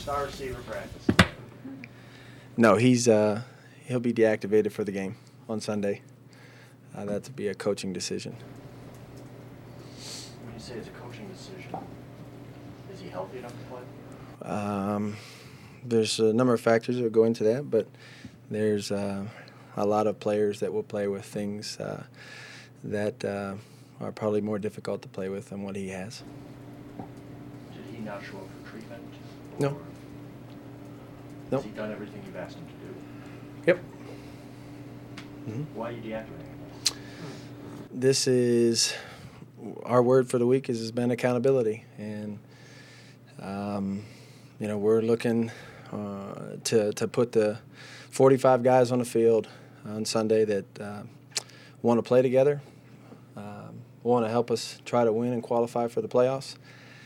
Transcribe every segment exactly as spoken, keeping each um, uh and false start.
star receiver practice? No, he's uh, he'll be deactivated for the game on Sunday. Uh, that'll be a coaching decision. When you say it's a coaching decision, is he healthy enough to play? Um, there's a number of factors that go into that, but there's uh, a lot of players that will play with things uh, that uh, are probably more difficult to play with than what he has. Did he not show up for treatment? No. Has Nope. he done everything you've asked him to do? Yep. Mm-hmm. Why are you deactivating him? This is our word for the week has been accountability, and um, you know we're looking uh, to to put the forty-five guys on the field on Sunday that uh, want to play together, um, want to help us try to win and qualify for the playoffs.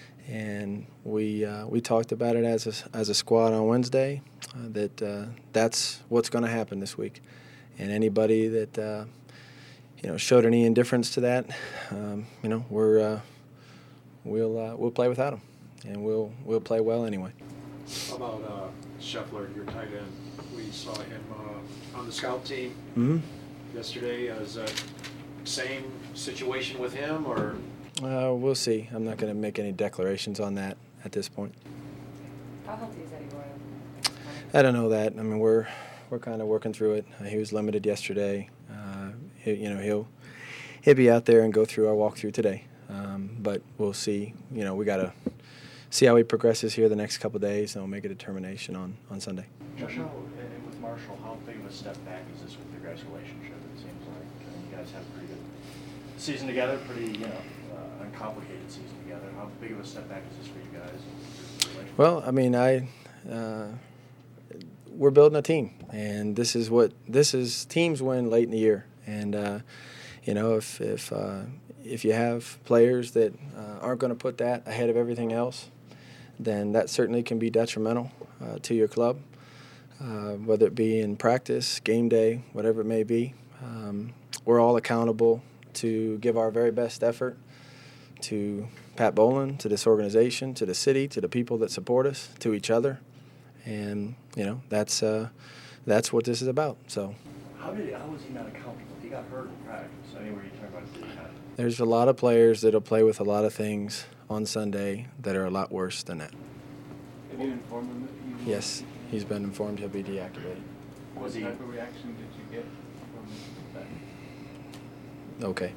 And we uh, we talked about it as a, as a squad on Wednesday, uh, that uh, that's what's going to happen this week. And anybody that uh, you know showed any indifference to that, um, you know we're uh, we'll uh, we'll play without them, and we'll we'll play well anyway. How about uh, Scheffler, your tight end? We saw him uh, on the scout team Mm-hmm. yesterday. Is that same situation with him, or? Uh, we'll see. I'm not going to make any declarations on that at this point. How healthy is Eddie Royal? I don't know that. I mean, we're we're kind of working through it. Uh, he was limited yesterday. Uh, he, you know, he'll he'll be out there and go through our walkthrough today. Um, but we'll see. You know, we got to see how he progresses here the next couple of days, and we'll make a determination on, on Sunday. Josh, how, and with Marshall, how big of a step back is this with your guys' relationship? It seems like I mean, you guys have a pretty good season together, pretty you know. Uncomplicated season together. How big of a step back is this for you guys? Well, I mean, I uh, we're building a team, and this is what this is. Teams win late in the year, and uh, you know if if uh, if you have players that uh, aren't going to put that ahead of everything else, then that certainly can be detrimental uh, to your club, uh, whether it be in practice, game day, whatever it may be. Um, we're all accountable to give our very best effort to Pat Bowlen, to this organization, to the city, to the people that support us, to each other, and you know that's uh, that's what this is about. So, how did how was he not accountable? He got hurt in practice. I mean, were you talking about did he not? There's a lot of players that'll play with a lot of things on Sunday that are a lot worse than that. Have you informed him that he? Yes, he's been informed he'll be deactivated. What Was he? type of reaction did you get from that? Okay.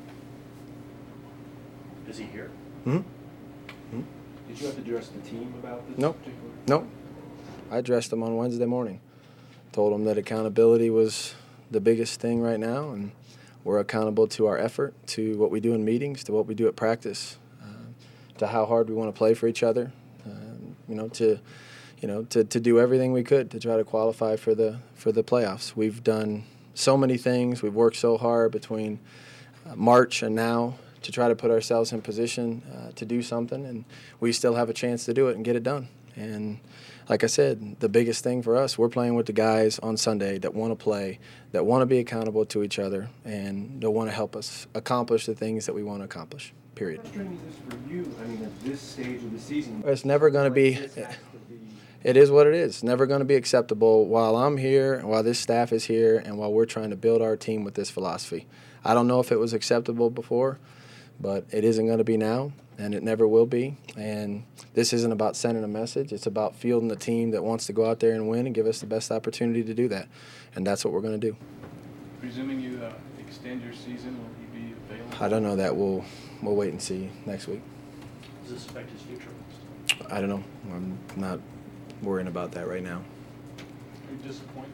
Is he here? Hmm. Hmm. Did you have to address the team about this Nope. particular? Nope. I addressed him on Wednesday morning. Told him that accountability was the biggest thing right now, and we're accountable to our effort, to what we do in meetings, to what we do at practice, uh, to how hard we want to play for each other. Uh, you know, to you know, to, to do everything we could to try to qualify for the for the playoffs. We've done so many things. We've worked so hard between uh, March and now to try to put ourselves in position uh, to do something, and we still have a chance to do it and get it done. And like I said, the biggest thing for us, we're playing with the guys on Sunday that want to play, that want to be accountable to each other, and that want to help us accomplish the things that we want to accomplish, period. How frustrating is this for you? I mean, at this stage of the season. It's never going to be, This has to be- it is what it is. It's never going to be acceptable while I'm here, and while this staff is here, and while we're trying to build our team with this philosophy. I don't know if it was acceptable before, but it isn't going to be now, and it never will be. And this isn't about sending a message. It's about fielding the team that wants to go out there and win and give us the best opportunity to do that. And that's what we're going to do. Presuming you uh, extend your season, will he be available? I don't know that. We'll, we'll wait and see next week. Does this affect his future? I don't know. I'm not worrying about that right now. Are you disappointed?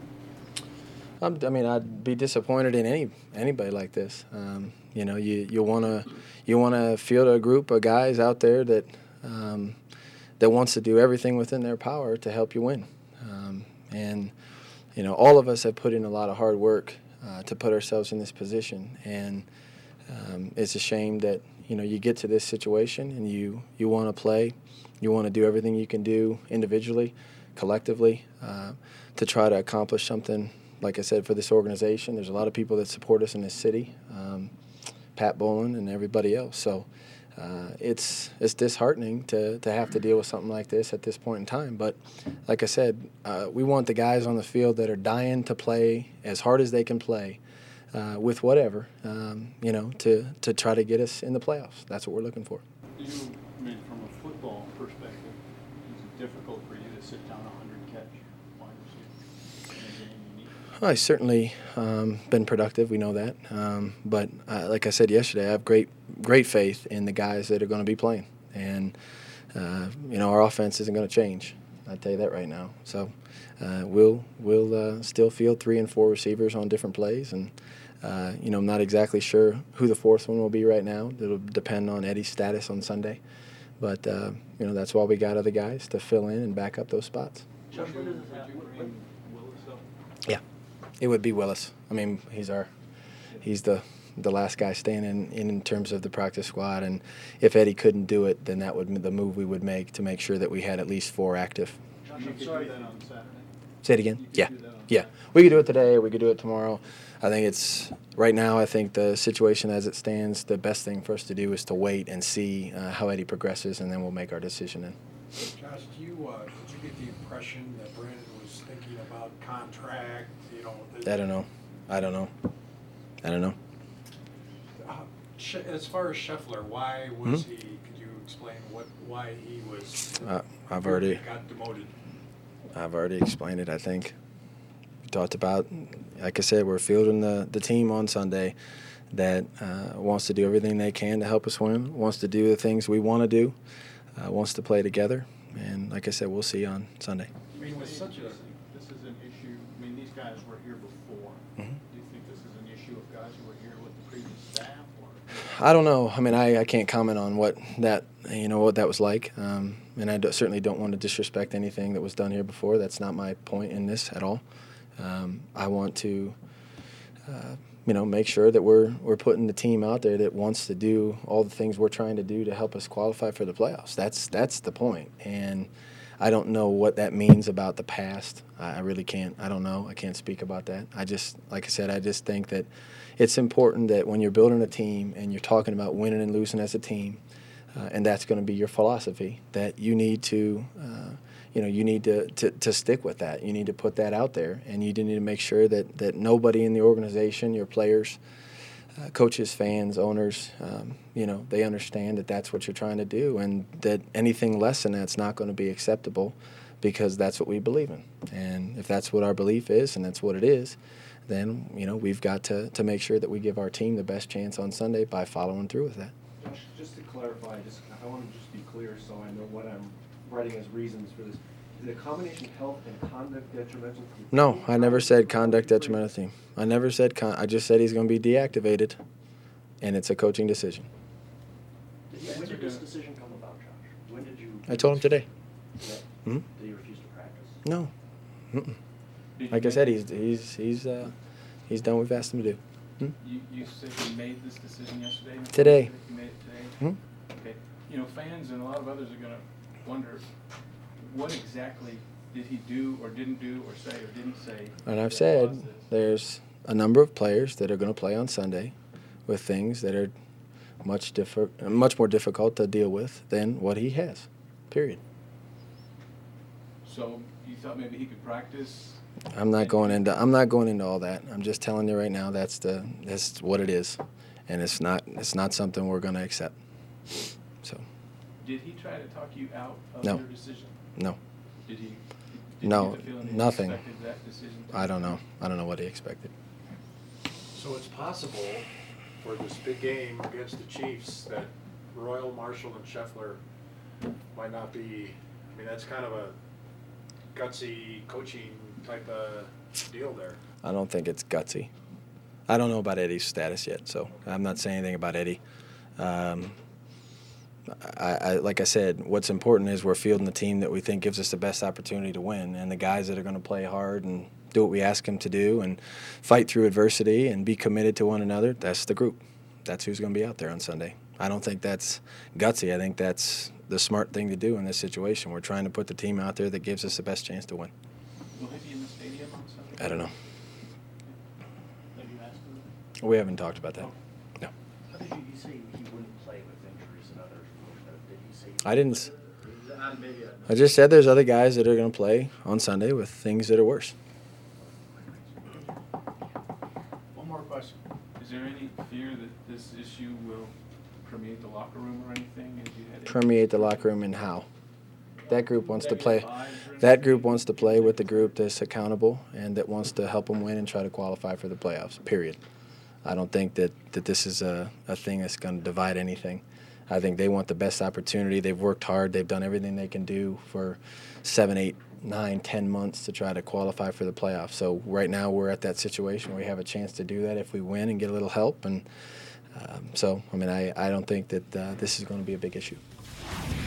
I'm, I mean, I'd be disappointed in any anybody like this. Um, you know, you you want to you want to field a group of guys out there that um, that wants to do everything within their power to help you win. Um, and you know, all of us have put in a lot of hard work uh, to put ourselves in this position. And um, it's a shame that you know you get to this situation and you you want to play, you want to do everything you can do individually, collectively, uh, to try to accomplish something. Like I said, for this organization, there's a lot of people that support us in this city, um, Pat Bowlen and everybody else. So uh, it's it's disheartening to, to have to deal with something like this at this point in time. But like I said, uh, we want the guys on the field that are dying to play as hard as they can play uh, with whatever, um, you know, to, to try to get us in the playoffs. That's what we're looking for. You, I mean, from a football perspective, is it difficult for you to sit down a hundred catch wide receiver in a game you need? I've certainly um, been productive. We know that. Um, but uh, like I said yesterday, I have great, great faith in the guys that are going to be playing. And, uh, you know, our offense isn't going to change. I'll tell you that right now. So uh, we'll we'll uh, still field three and four receivers on different plays. And, uh, you know, I'm not exactly sure who the fourth one will be right now. It'll depend on Eddie's status on Sunday. But, uh, you know, that's why we got other guys to fill in and back up those spots. Would you, would you bring Willis up? Yeah, it would be Willis. I mean, he's our, he's the the last guy standing in, in terms of the practice squad. And if Eddie couldn't do it, then that would be the move we would make to make sure that we had at least four active. You could do that on Saturday? Say it again. You could Yeah, do that on yeah. Saturday. We could do it today, or we could do it tomorrow. I think it's right now. I think the situation as it stands, the best thing for us to do is to wait and see uh, how Eddie progresses, and then we'll make our decision. Then. Josh, do you, uh, did you get the impression that Brandon was thinking about contract, you know? that- I don't know. I don't know. I don't know. Uh, Sh- As far as Scheffler, why was Mhm. he, could you explain what, why he was? Uh, I've already. Got demoted. I've already explained it, I think. We talked about, like I said, we're fielding the, the team on Sunday that uh, wants to do everything they can to help us win, wants to do the things we want to do, uh, wants to play together. And like I said, we'll see on Sunday. I mean, with such a, This is an issue, I mean, these guys were here before. Mhm. Do you think this is an issue of guys who were here with the previous staff? Or? I don't know. I mean, I, I can't comment on what that, you know, what that was like. Um, and I do, certainly don't want to disrespect anything that was done here before. That's not my point in this at all. Um, I want to, uh, you know, make sure that we're we're putting the team out there that wants to do all the things we're trying to do to help us qualify for the playoffs. That's that's the point. And I don't know what that means about the past. I, I really can't. I don't know. I can't speak about that. I just, like I said, I just think that it's important that when you're building a team and you're talking about winning and losing as a team, uh, and that's going to be your philosophy, that you need to, uh, you know, you need to, to, to stick with that. You need to put that out there, and you need to make sure that, that nobody in the organization, your players, uh, coaches, fans, owners, um, you know, they understand that that's what you're trying to do, and that anything less than that's not going to be acceptable, because that's what we believe in. And if that's what our belief is, and that's what it is, then, you know, we've got to, to make sure that we give our team the best chance on Sunday by following through with that. Josh, just to clarify, just, I want to just be clear so I know what I'm writing as reasons for this. Is it a combination of health and conduct detrimental to the No, team? I never said conduct detrimental team. I never said con- I just said he's going to be deactivated, and it's a coaching decision. Did you- When did this decision come about, Josh? When did you? I told him today. Yeah. Hmm? Did he refuse to practice? No. Mm-mm. Did you Like I make- said, he's he's he's uh, he's done what we've asked him to do. Hmm? You, you said you made this decision yesterday? Today. You made it today? Hmm? Okay. You know, fans and a lot of others are gonna wonder, what exactly did he do or didn't do or say or didn't say? And I've that said caused this? there's a number of players that are going to play on Sunday with things that are much differ, much more difficult to deal with than what he has. Period. So you thought maybe he could practice? I'm not going into I'm not going into all that. I'm just telling you right now that's the that's what it is, and it's not it's not something we're going to accept. So Did he try to talk you out of No. your decision? no, Did he? Did you No, get the feeling that he nothing. expected that decision to I be don't know. made? I don't know what he expected. so it's possible for this big game against the Chiefs that Royal, Marshall, and Scheffler might not be, I mean, that's kind of a gutsy coaching type of deal there. I don't think it's gutsy. I don't know about Eddie's status yet, so I'm not saying anything about Eddie. Um, I, I, like I said, what's important is we're fielding the team that we think gives us the best opportunity to win, and the guys that are going to play hard and do what we ask them to do and fight through adversity and be committed to one another, that's the group. That's who's going to be out there on Sunday. I don't think that's gutsy. I think that's the smart thing to do in this situation. We're trying to put the team out there that gives us the best chance to win. Will he be in the stadium on Sunday? I don't know. Have you asked him? We haven't talked about that. No. How did you, you say he wouldn't play with injuries and others. Did he say? I didn't. s- Uh, maybe uh, I just said there's other guys that are going to play on Sunday with things that are worse. One more question. Is there any fear that this issue will permeate the locker room or anything? As you head into- Permeate the locker room and how? That group wants to play. That group wants to play with the group that's accountable and that wants to help them win and try to qualify for the playoffs. Period. I don't think that, that this is a, a thing that's going to divide anything. I think they want the best opportunity. They've worked hard. They've done everything they can do for seven, eight, nine, ten months to try to qualify for the playoffs. So right now we're at that situation where we have a chance to do that if we win and get a little help. And um, so, I mean, I, I don't think that uh, this is going to be a big issue.